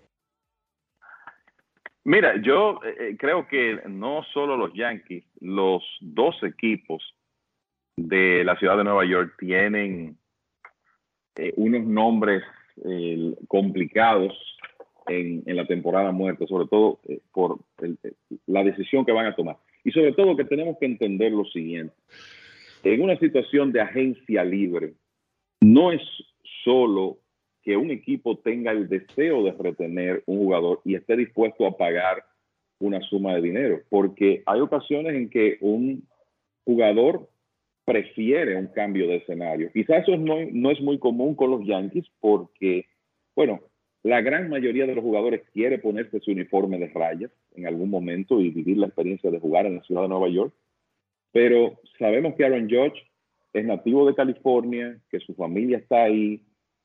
Mira, yo eh, creo que no solo los Yankees, los dos equipos de la ciudad de Nueva York tienen eh, unos nombres Eh, complicados en, en la temporada muerta, sobre todo eh, por el, la decisión que van a tomar. Y sobre todo que tenemos que entender lo siguiente. En una situación de agencia libre, no es solo que un equipo tenga el deseo de retener un jugador y esté dispuesto a pagar una suma de dinero, porque hay ocasiones en que un jugador prefiere un cambio de escenario. Quizás eso no, no es muy común con los Yankees porque, bueno, la gran mayoría de los jugadores quiere ponerse su uniforme de rayas en algún momento y vivir la experiencia de jugar en la ciudad de Nueva York. Pero sabemos que Aaron Judge es nativo de California, que su familia está ahí,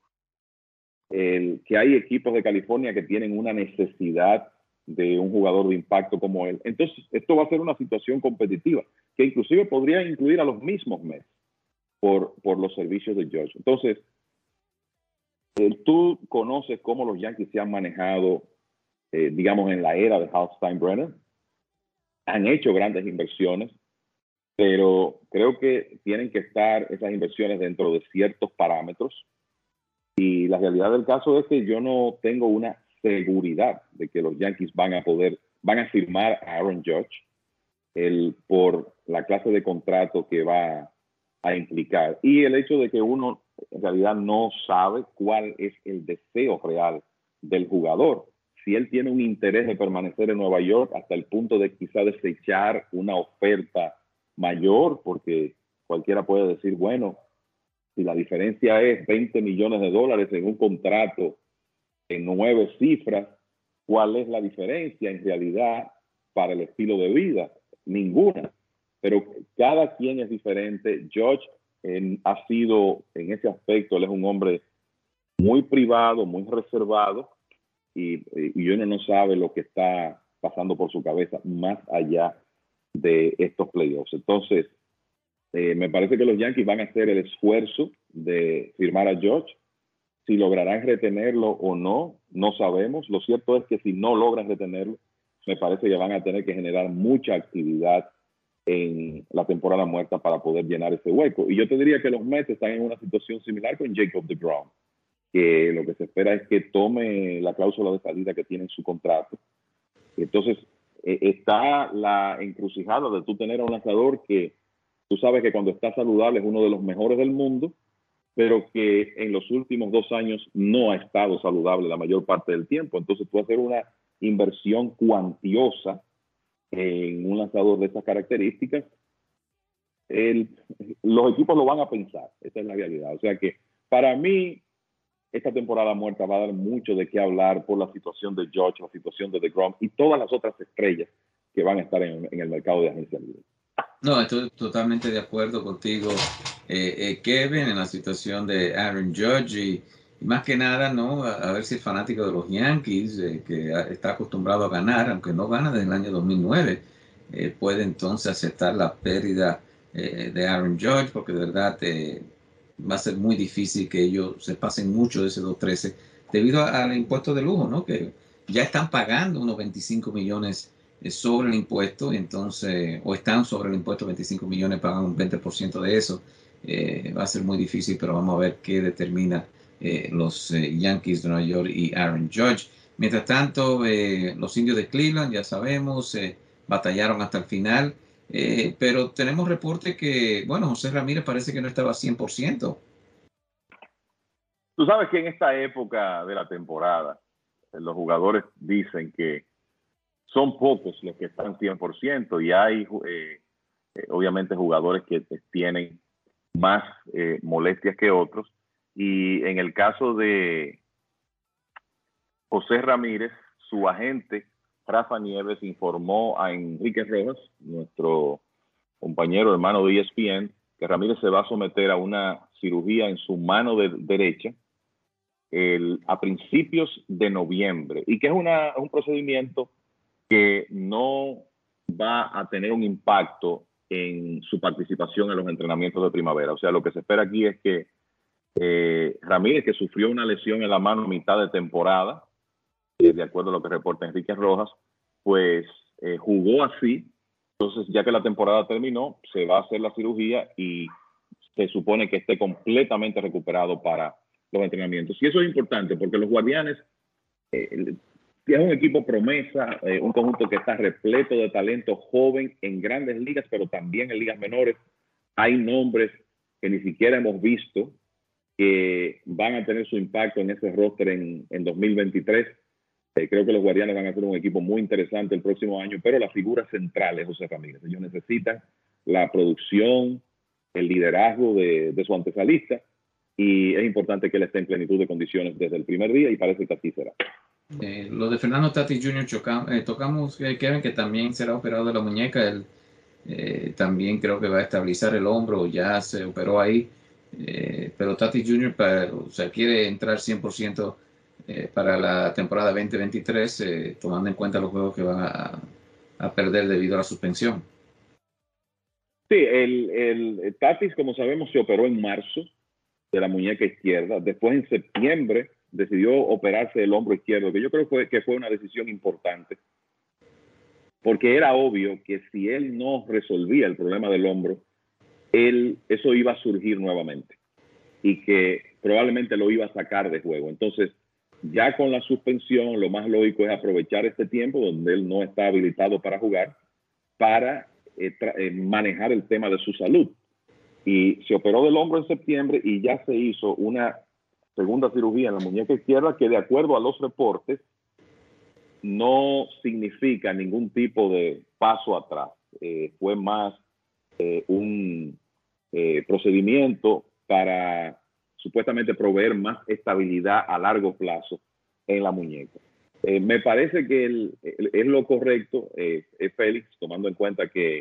el, que hay equipos de California que tienen una necesidad de un jugador de impacto como él. Entonces, esto va a ser una situación competitiva, que inclusive podría incluir a los mismos Mets por, por los servicios de Judge. Entonces, eh, tú conoces cómo los Yankees se han manejado, eh, digamos, en la era de Hal Steinbrenner. Han hecho grandes inversiones, pero creo que tienen que estar esas inversiones dentro de ciertos parámetros. Y la realidad del caso es que yo no tengo una seguridad de que los Yankees van a poder, van a firmar a Aaron Judge el, por la clase de contrato que va a implicar. Y el hecho de que uno en realidad no sabe cuál es el deseo real del jugador. Si él tiene un interés de permanecer en Nueva York hasta el punto de quizá desechar una oferta mayor, porque cualquiera puede decir, bueno, si la diferencia es veinte millones de dólares en un contrato en nueve cifras, ¿cuál es la diferencia en realidad para el estilo de vida? Ninguna. Pero cada quien es diferente. George eh, ha sido, en ese aspecto, él es un hombre muy privado, muy reservado, y, y uno no sabe lo que está pasando por su cabeza más allá de estos playoffs. Entonces, eh, me parece que los Yankees van a hacer el esfuerzo de firmar a George. Si lograrán retenerlo o no, no sabemos. Lo cierto es que si no logran retenerlo, me parece que van a tener que generar mucha actividad en la temporada muerta para poder llenar ese hueco. Y yo te diría que los Mets están en una situación similar con Jacob deGrom, que lo que se espera es que tome la cláusula de salida que tiene en su contrato. Entonces, eh, está la encrucijada de tú tener a un lanzador que tú sabes que cuando está saludable es uno de los mejores del mundo, pero que en los últimos dos años no ha estado saludable la mayor parte del tiempo. Entonces, tú hacer una inversión cuantiosa en un lanzador de estas características, el, los equipos lo van a pensar. Esa es la realidad. O sea que, para mí, esta temporada muerta va a dar mucho de qué hablar por la situación de George, la situación de deGrom y todas las otras estrellas que van a estar en, en el mercado de agencia libre.
No, estoy totalmente de acuerdo contigo, eh, eh, Kevin, en la situación de Aaron Judge y, y más que nada, ¿no? A, a ver si el fanático de los Yankees, eh, que está acostumbrado a ganar, aunque no gana desde el año dos mil nueve, eh, puede entonces aceptar la pérdida eh, de Aaron Judge, porque de verdad eh, va a ser muy difícil que ellos se pasen mucho de ese dos trece debido al impuesto de lujo, ¿no? Que ya están pagando unos veinticinco millones sobre el impuesto, entonces, o están sobre el impuesto veinticinco millones, pagan un veinte por ciento de eso. Eh, va a ser muy difícil, pero vamos a ver qué determina eh, los eh, Yankees de Nueva York y Aaron Judge. Mientras tanto, eh, los indios de Cleveland, ya sabemos, eh, batallaron hasta el final, eh, pero tenemos reporte que, bueno, José Ramírez parece que no estaba a cien por ciento.
Tú sabes que en esta época de la temporada, los jugadores dicen que son pocos los que están cien por ciento y hay eh, eh, obviamente jugadores que tienen más eh, molestias que otros. Y en el caso de José Ramírez, su agente Rafa Nieves informó a Enrique Rojas, nuestro compañero hermano de E S P N, que Ramírez se va a someter a una cirugía en su mano de, derecha el, a principios de noviembre y que es una, un procedimiento que no va a tener un impacto en su participación en los entrenamientos de primavera. O sea, lo que se espera aquí es que eh, Ramírez, que sufrió una lesión en la mano a mitad de temporada, eh, de acuerdo a lo que reporta Enrique Rojas, pues eh, jugó así. Entonces, ya que la temporada terminó, se va a hacer la cirugía y se supone que esté completamente recuperado para los entrenamientos. Y eso es importante porque los Guardianes eh, es un equipo promesa, eh, un conjunto que está repleto de talento joven en grandes ligas, pero también en ligas menores. Hay nombres que ni siquiera hemos visto que van a tener su impacto en ese roster en, en dos mil veintitrés. Eh, creo que los Guardianes van a ser un equipo muy interesante el próximo año, pero la figura central es José Ramírez. Ellos necesitan la producción, el liderazgo de, de su antesalista, y es importante que él esté en plenitud de condiciones desde el primer día, y parece que así será.
Eh, lo de Fernando Tatis junior choca, eh, tocamos, eh, Kevin, que también será operado de la muñeca. Él eh, también creo que va a estabilizar el hombro, ya se operó ahí. Eh, pero Tatis junior para, o sea, quiere entrar cien por ciento eh, para la temporada veinte veintitrés, eh, tomando en cuenta los juegos que van a, a perder debido a la suspensión.
Sí, el, el Tatis, como sabemos, se operó en marzo de la muñeca izquierda. Después, en septiembre, decidió operarse el hombro izquierdo, que yo creo que fue, que fue una decisión importante, porque era obvio que si él no resolvía el problema del hombro, él, eso iba a surgir nuevamente y que probablemente lo iba a sacar de juego. Entonces, ya con la suspensión, lo más lógico es aprovechar este tiempo donde él no está habilitado para jugar, para eh, eh, manejar el tema de su salud. Y se operó del hombro en septiembre y ya se hizo una segunda cirugía en la muñeca izquierda que, de acuerdo a los reportes, no significa ningún tipo de paso atrás. Eh, fue más eh, un eh, procedimiento para supuestamente proveer más estabilidad a largo plazo en la muñeca. Eh, me parece que el, el, es lo correcto, eh, es Félix, tomando en cuenta que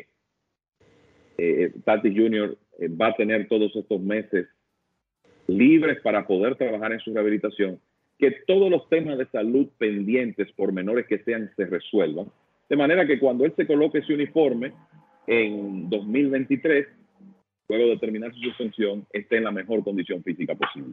eh, Tatis junior eh, va a tener todos estos meses libres para poder trabajar en su rehabilitación, que todos los temas de salud pendientes, por menores que sean, se resuelvan. De manera que cuando él se coloque ese uniforme en dos mil veintitrés, luego de terminar su suspensión, esté en la mejor condición física posible.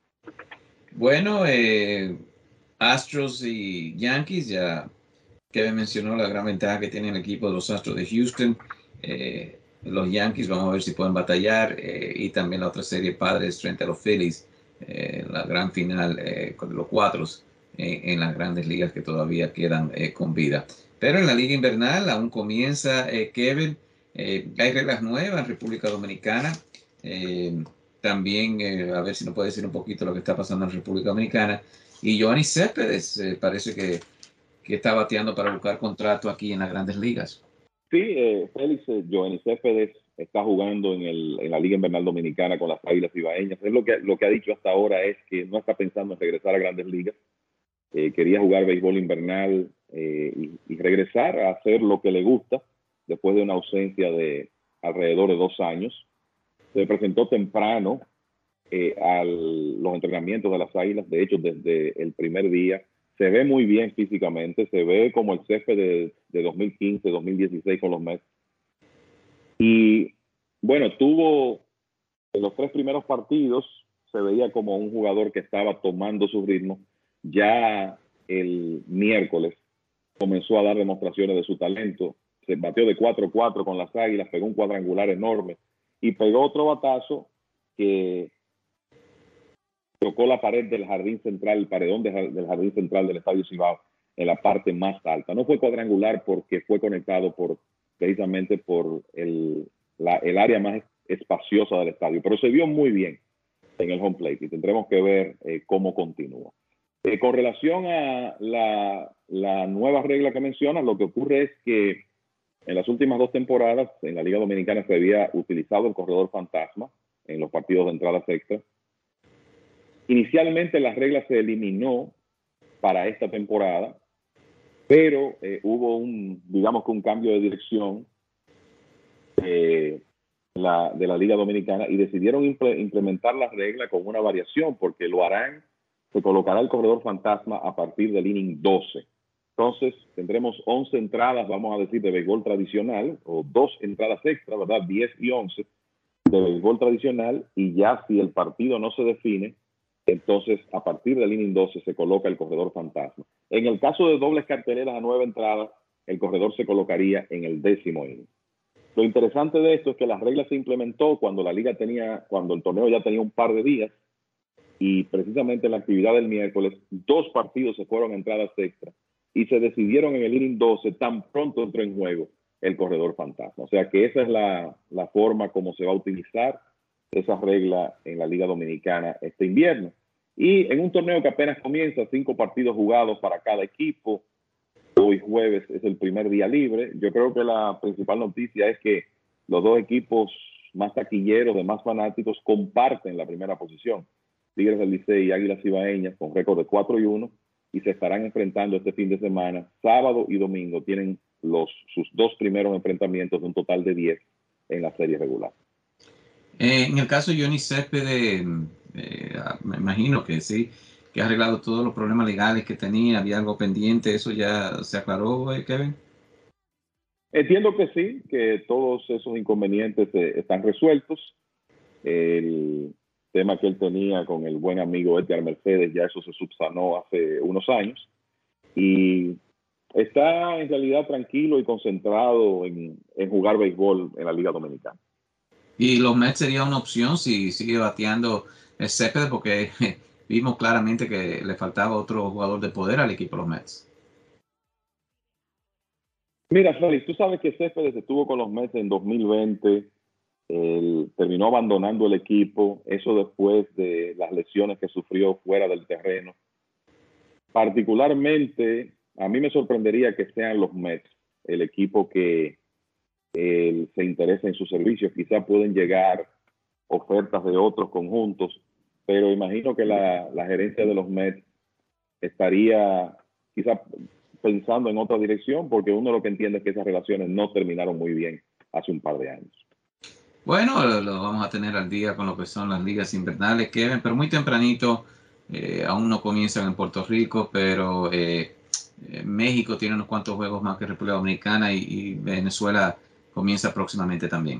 Bueno, eh, Astros y Yankees, ya Kevin mencionó la gran ventaja que tiene el equipo de los Astros de Houston. Eh, los Yankees, vamos a ver si pueden batallar, eh, y también la otra serie, Padres frente a los Phillies, eh, la gran final eh, con los Cuatros eh, en las grandes ligas que todavía quedan eh, con vida. Pero en la liga invernal aún comienza, eh, Kevin. Eh, hay reglas nuevas en República Dominicana. Eh, también, eh, a ver si nos puede decir un poquito lo que está pasando en República Dominicana. Y Yoenis Céspedes eh, parece que, que está bateando para buscar contrato aquí en las grandes ligas.
Sí, eh, Félix, eh, Yoenis Céspedes está jugando en, el, en la Liga Invernal Dominicana con las Águilas Ibaeñas. Es lo que, lo que ha dicho hasta ahora es que no está pensando en regresar a grandes ligas. Eh, quería jugar béisbol invernal eh, y, y regresar a hacer lo que le gusta después de una ausencia de alrededor de dos años. Se presentó temprano eh, a los entrenamientos de las Águilas. De hecho, desde el primer día se ve muy bien físicamente, se ve como el césped de, de dos mil quince, dos mil dieciséis con los Mets. Y bueno, tuvo en los tres primeros partidos, se veía como un jugador que estaba tomando su ritmo. Ya el miércoles comenzó a dar demostraciones de su talento. Se batió de cuatro cuatro con las Águilas, pegó un cuadrangular enorme y pegó otro batazo que tocó la pared del jardín central, el paredón de, del jardín central del Estadio Cibao, en la parte más alta. No fue cuadrangular porque fue conectado por, precisamente por el, la, el área más espaciosa del estadio, pero se vio muy bien en el home plate y tendremos que ver eh, cómo continúa. Eh, con relación a la, la nueva regla que mencionas, lo que ocurre es que en las últimas dos temporadas en la Liga Dominicana se había utilizado el corredor fantasma en los partidos de entradas extras. Inicialmente la regla se eliminó para esta temporada, pero eh, hubo un, digamos que un cambio de dirección eh, la, de la Liga Dominicana y decidieron imple, implementar la regla con una variación, porque lo harán, se colocará el corredor fantasma a partir del inning doce. Entonces tendremos once entradas, vamos a decir, de béisbol tradicional, o dos entradas extra, ¿verdad? diez y once de béisbol tradicional, y ya si el partido no se define, entonces a partir del inning doce se coloca el corredor fantasma. En el caso de dobles carteleras a nueve entradas, el corredor se colocaría en el décimo inning. Lo interesante de esto es que la regla se implementó cuando la liga tenía, cuando el torneo ya tenía un par de días, y precisamente en la actividad del miércoles, dos partidos se fueron a entradas extra y se decidieron en el inning doce, tan pronto entró en juego el corredor fantasma. O sea que esa es la, la forma como se va a utilizar esa regla en la Liga Dominicana este invierno. Y en un torneo que apenas comienza, cinco partidos jugados para cada equipo. Hoy jueves es el primer día libre. Yo creo que la principal noticia es que los dos equipos más taquilleros, de más fanáticos, comparten la primera posición. Tigres del Licey y Águilas Ibaeñas con récord de cuatro y uno, y se estarán enfrentando este fin de semana. Sábado y domingo tienen los, sus dos primeros enfrentamientos de un total de diez en la serie regular.
Eh, en el caso de Yoenis Céspedes, eh, me imagino que sí, que ha arreglado todos los problemas legales que tenía, había algo pendiente, ¿eso ya se aclaró, eh, Kevin?
Entiendo que sí, que todos esos inconvenientes eh, están resueltos. El, tema que él tenía con el buen amigo Edgar Mercedes, ya eso se subsanó hace unos años. Y está en realidad tranquilo y concentrado en, en jugar béisbol en la Liga Dominicana.
Y los Mets sería una opción si sigue bateando el Céspedes, porque vimos claramente que le faltaba otro jugador de poder al equipo de los Mets.
Mira, Félix, tú sabes que Céspedes estuvo con los Mets en dos mil veinte, él terminó abandonando el equipo, eso después de las lesiones que sufrió fuera del terreno. Particularmente, a mí me sorprendería que sean los Mets el equipo que eh, se interesa en sus servicios. Quizás pueden llegar ofertas de otros conjuntos, pero imagino que la, la gerencia de los Mets estaría quizás pensando en otra dirección, porque uno lo que entiende es que esas relaciones no terminaron muy bien hace un par de años.
Bueno, lo vamos a tener al día con lo que son las ligas invernales, Kevin, pero muy tempranito, eh, aún no comienzan en Puerto Rico, pero eh, eh, México tiene unos cuantos juegos más que República Dominicana y, y Venezuela comienza próximamente también.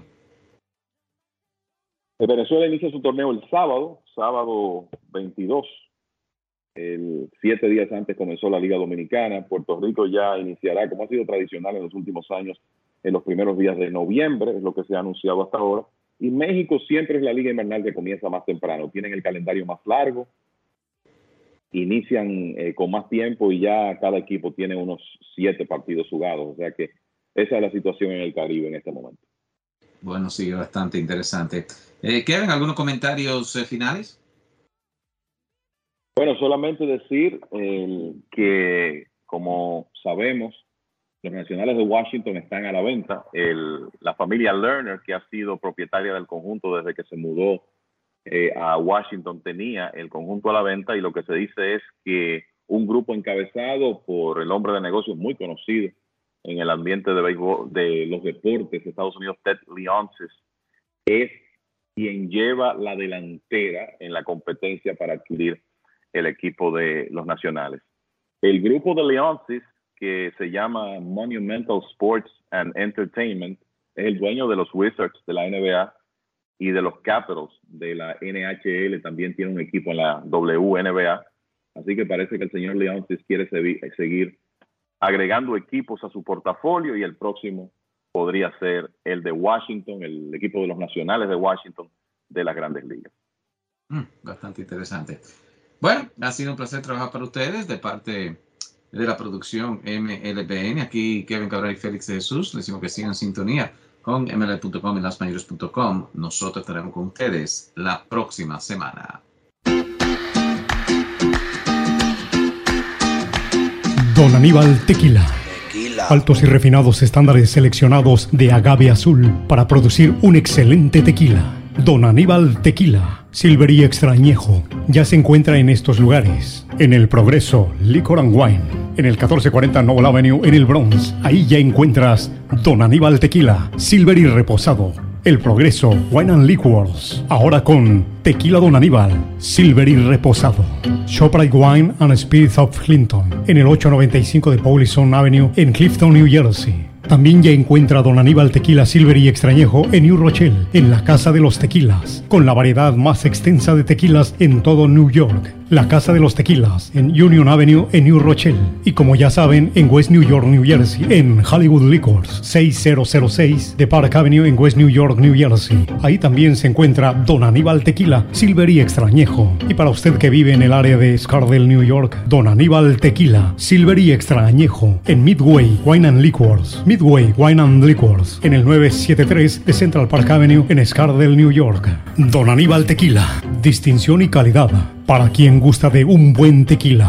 Venezuela inicia su torneo el sábado, sábado veintidós. El siete días antes comenzó la Liga Dominicana. Puerto Rico ya iniciará, como ha sido tradicional en los últimos años, en los primeros días de noviembre, es lo que se ha anunciado hasta ahora. Y México siempre es la Liga Invernal que comienza más temprano. Tienen el calendario más largo, inician eh, con más tiempo y ya cada equipo tiene unos siete partidos jugados. O sea que esa es la situación en el Caribe en este momento.
Bueno, sí, bastante interesante. Eh, Kevin, ¿algunos comentarios eh, finales?
Bueno, solamente decir eh, que, como sabemos, los Nacionales de Washington están a la venta. El, la familia Lerner, que ha sido propietaria del conjunto desde que se mudó eh, a Washington, tenía el conjunto a la venta, y lo que se dice es que un grupo encabezado por el hombre de negocios muy conocido en el ambiente de béisbol, de los deportes de Estados Unidos, Ted Leonsis, es quien lleva la delantera en la competencia para adquirir el equipo de los Nacionales. El grupo de Leonsis, que se llama Monumental Sports and Entertainment, es el dueño de los Wizards de la N B A y de los Capitals de la N H L. También tiene un equipo en la W N B A. Así que parece que el señor Leonsis quiere seguir agregando equipos a su portafolio, y el próximo podría ser el de Washington, el equipo de los Nacionales de Washington de las Grandes Ligas.
Mm, bastante interesante. Bueno, ha sido un placer trabajar para ustedes de parte de la producción M L B N. Aquí Kevin Cabral y Félix de Jesús. Les decimos que sigan en sintonía con M L B punto com y las mayores punto com. Nosotros estaremos con ustedes la próxima semana.
Don Aníbal Tequila. Tequila. Altos y refinados estándares seleccionados de agave azul para producir un excelente tequila. Don Aníbal Tequila, Silver y Extra Añejo, ya se encuentra en estos lugares. En El Progreso, Liquor and Wine. En el catorce cuarenta Noble Avenue, en el Bronx. Ahí ya encuentras Don Aníbal Tequila, Silver y Reposado. El Progreso, Wine and Liquors. Ahora con Tequila Don Aníbal, Silver y Reposado. ShopRite Wine and Spirits of Clinton. En el ochocientos noventa y cinco de Paulison Avenue, en Clifton, New Jersey. También ya encuentra Don Aníbal Tequila Silver y Extrañejo en New Rochelle, en la Casa de los Tequilas, con la variedad más extensa de tequilas en todo New York. La Casa de los Tequilas en Union Avenue en New Rochelle. Y como ya saben, en West New York, New Jersey, en Hollywood Liquors, seis mil seis de Park Avenue en West New York, New Jersey. Ahí también se encuentra Don Aníbal Tequila Silver y Extrañejo. Y para usted que vive en el área de Scardale, New York, Don Aníbal Tequila Silver y Extrañejo en Midway Wine and Liquors. Midway Wine and Liquors en el novecientos setenta y tres de Central Park Avenue en Scardale, New York. Don Aníbal Tequila, distinción y calidad para quien gusta de un buen tequila.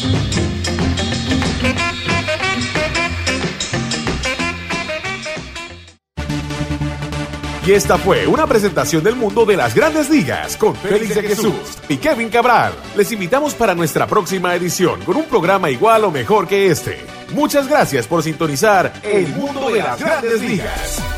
Y esta fue una presentación del mundo de las Grandes Ligas con Félix de Jesús y Kevin Cabral. Les invitamos para nuestra próxima edición con un programa igual o mejor que este. Muchas gracias por sintonizar El Mundo de las Grandes Ligas.